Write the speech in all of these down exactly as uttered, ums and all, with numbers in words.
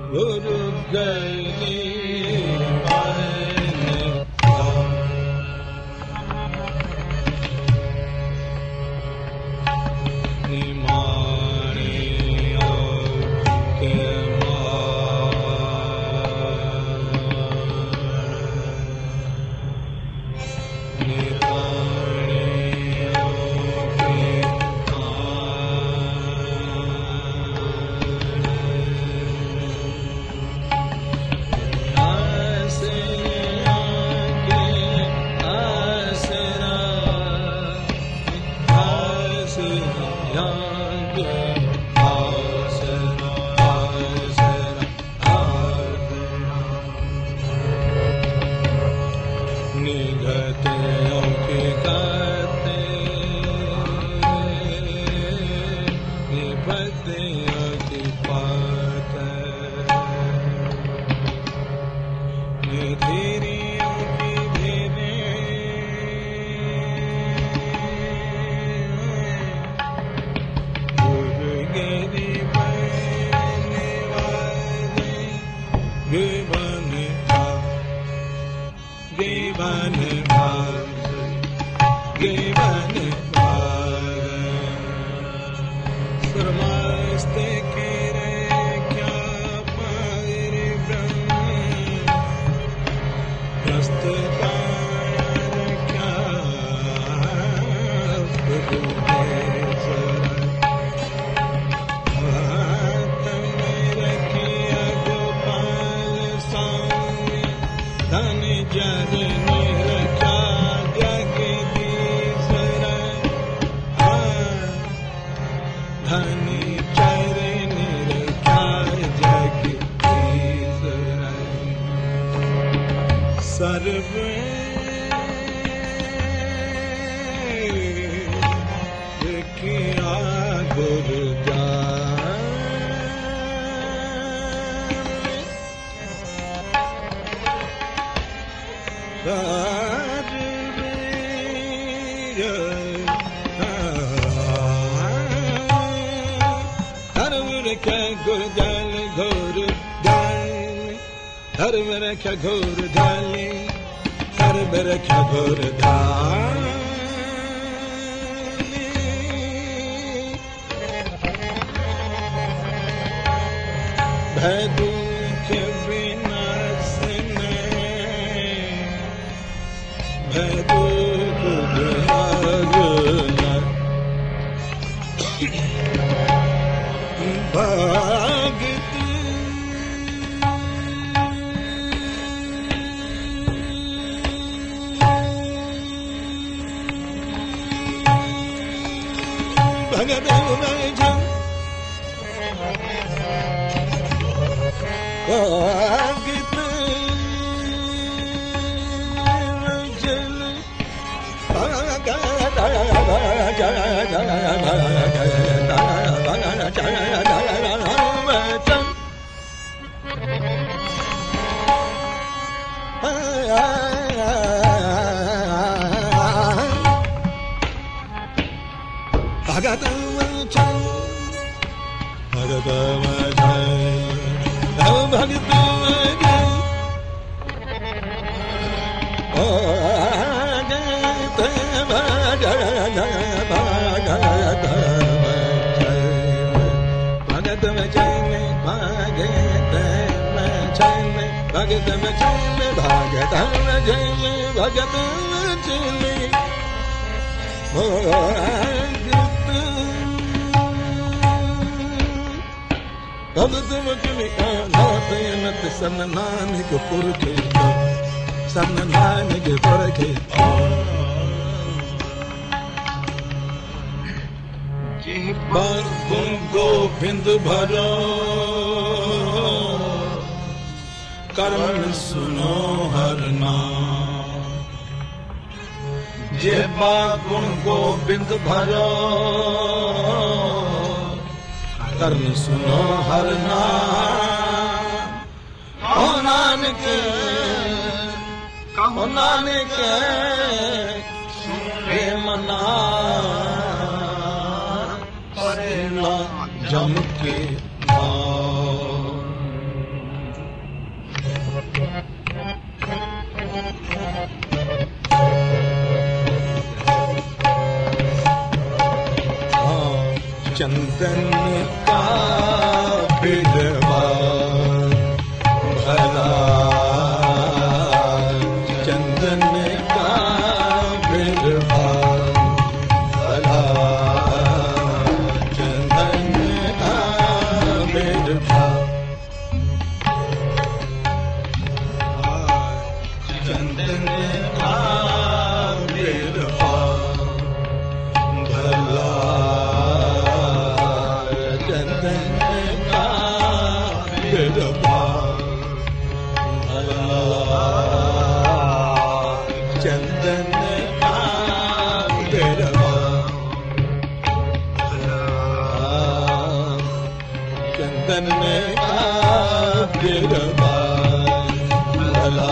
गुरु गली क्या घोर डाली हर मेरा क्या घोर डाली भय दुख विनाश में भय दुख भाग Sannanik Purke, Sannanik Purke. Bar gun Govind bharo, karm suno har naam. Je bar gun Govind bharo, karm suno har naam. O Nanak, O Nanak, सुने मना परेला जम के चंदन का बिरवा भला चंदन का बिरवा भला चंदन का बिरवा चंदन का बिरवा भला चंदन का बिरवा भला चंदन का बिरवा चंदन का बिरवा भला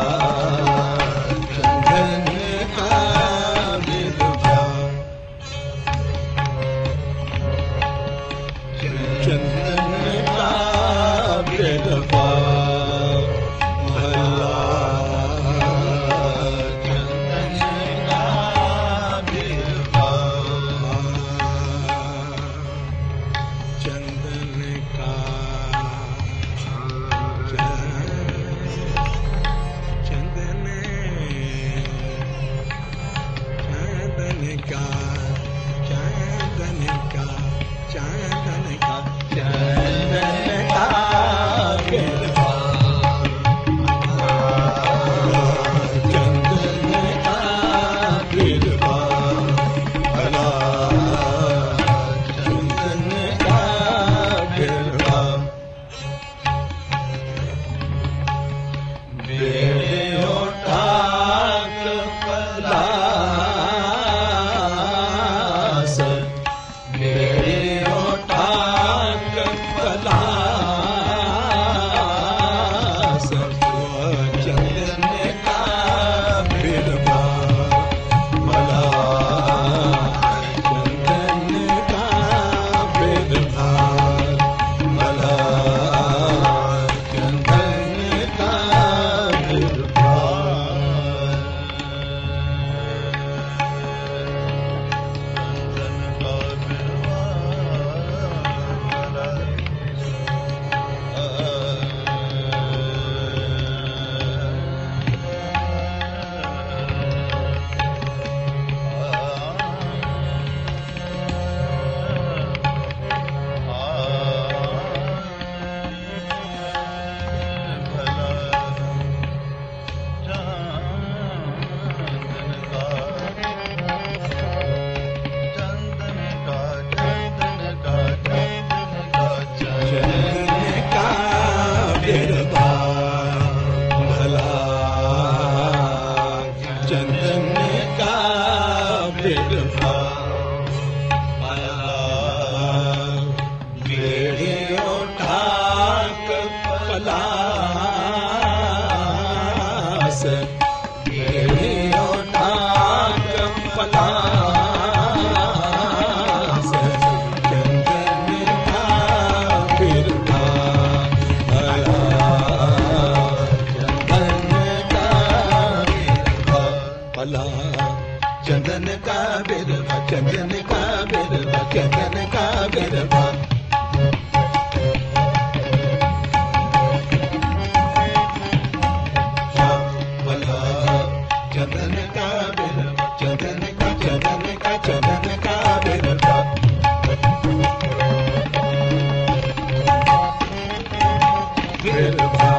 चंदन का बिरवा चंदन का बिरवा चंदन का बिरवा चंदन का बिरवा चंदन का चंदन का चंदन का बिरवा बिरवा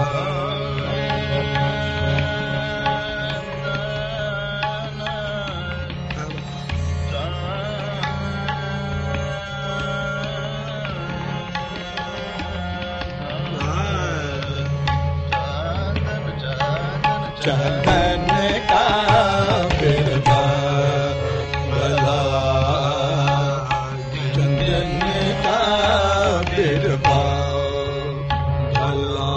चंदन का बिरवा भला चंदन का बिरवा भला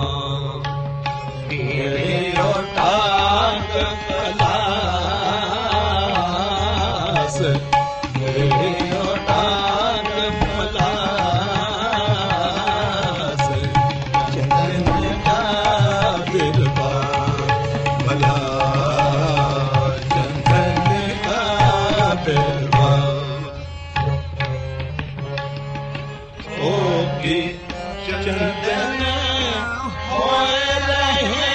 तेरे टांग पलास तेरे टांग पलास चंदन का बिरवा भला चंदन का बिरवा भी चंदन हो रहे,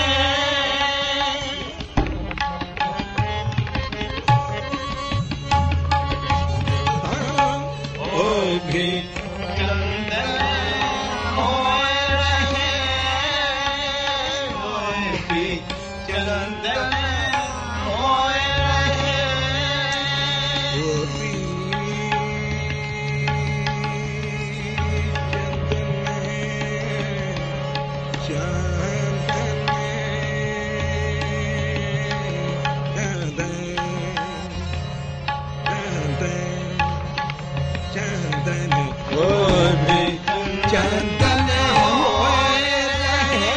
वो भी चंदन हो रहे, वो भी चंदन हो रहे, वो भी चंदन हो रहे,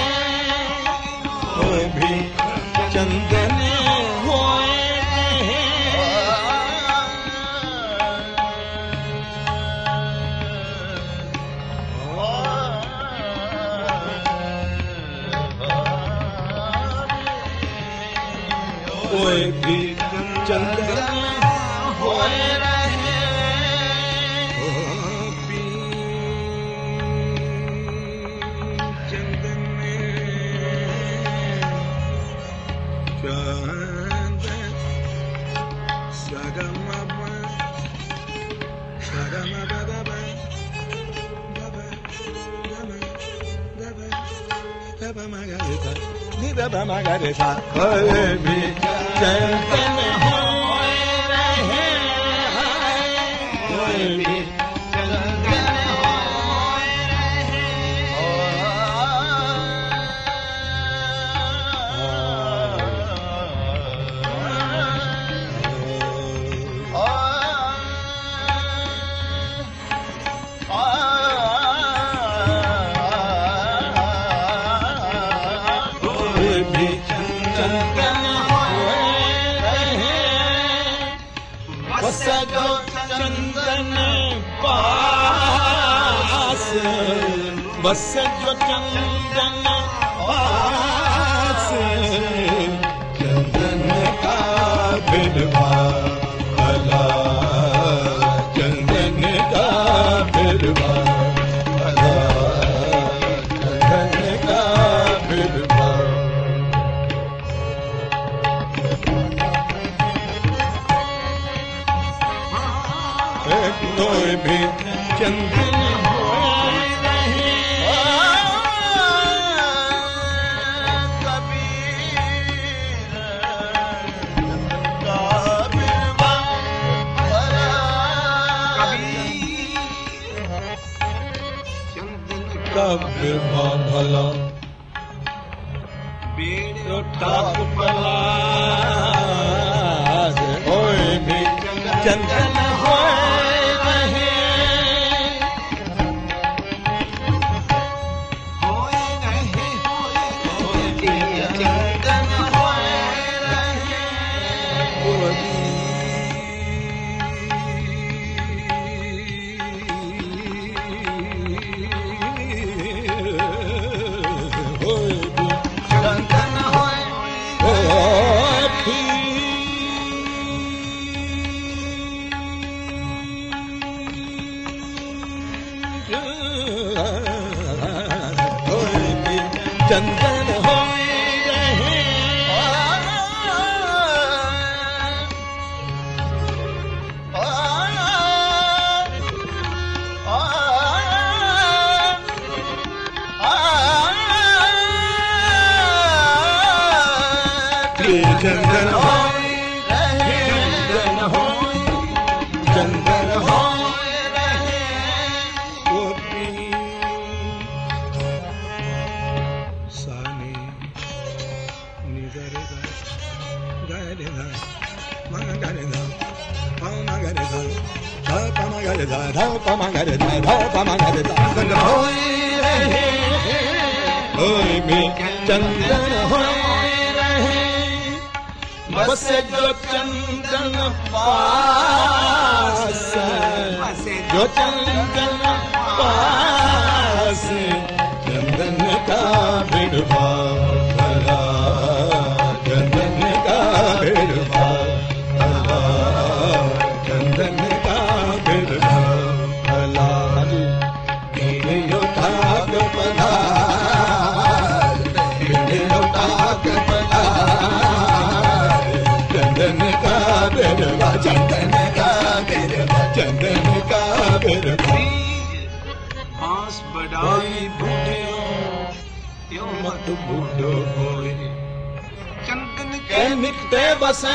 वो भी चंदन हो रहे, वो भी चंदन हो रहे, Margarita, कोई भी चंदन हो रहे, कोई भी चंदन हो रहे, सजो चंदन पास, बस जो चंदन पास, चंदन का बिरवा भला, चंदन का बिरवा भला, चंदन का बिरवा। कोई भी चंदन हो रहे, कबीर का बिरवा भला, का बिरवा भला, बेड़ो ठाक भला, कोई भी चंदन हो रहे, होए रहे, होए चंदन हो रहे, होए चंदन हो चंदन हो रहे, चंदन हो रहे, चंदन हो, चंदन हो रहे, वो भी सानी निगरे गा गारे गा मगरे गा मगरे गा धा मगरे गा धा मगरे गा धा मगरे गा, चंदन हो रहे, कोई भी चंदन हो रहे, बस जो चंदन पास, जो चंदन पास, चंदन का बिरवा भला, चंदन का बिरवा भला, चंदन का बिरवा भला। का बिरबा बांस बढ़ाई बूढ़ियों यो मत बूढ़ो होए चंदन के मिटते बसे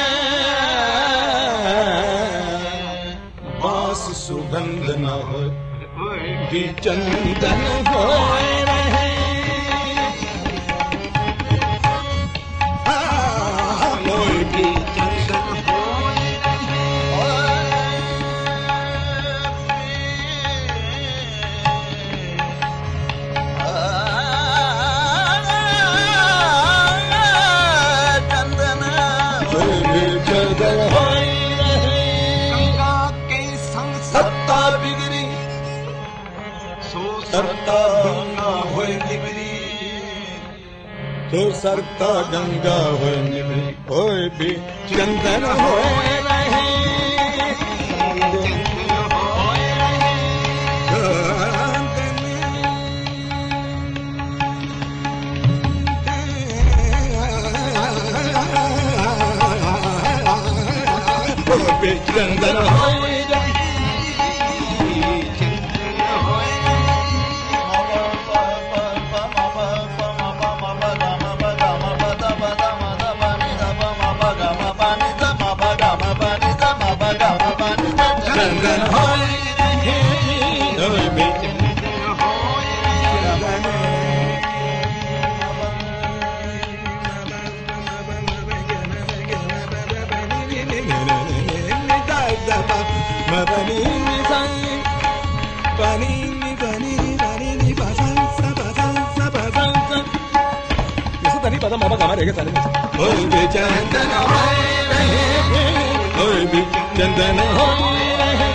बांस सुगंध न हो कि चंदन होए रहे मोय की चंदन होए चंदन होए गंगा के संग सत्ता बिगड़ी सो सरता गंगा होए निबरी तो सरता गंगा होए निबरी होए भी चंदन होए रहे चंदन होए होए भी चंदन होए चंदन होए होए भी चंदन होए रहे होए भी चंदन होए रहे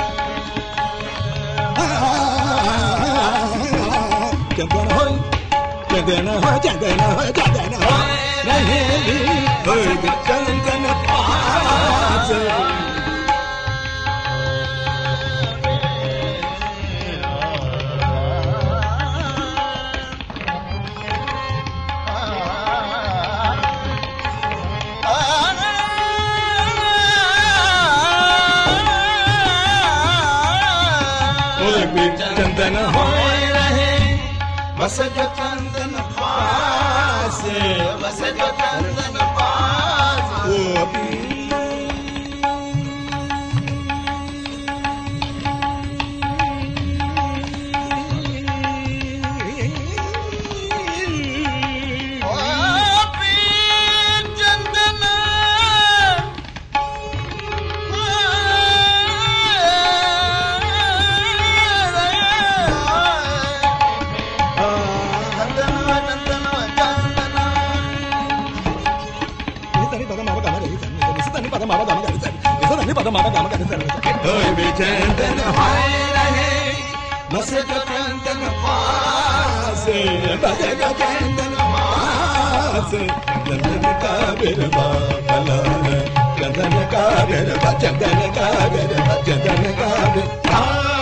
चंदन होए चंदन होए चंदन होए चंदन होए रहे होए भी चंदन पास चंदन होए रहे बस जो चंदन पास बस जो चंदन पास वो अभी होए भी चंदन होए रहे बस जो चंदन पास बस जो चंदन पास चंदन का बिरबा भला है चंदन का बिरबा चंदन का बिरबा चंदन का बिरबा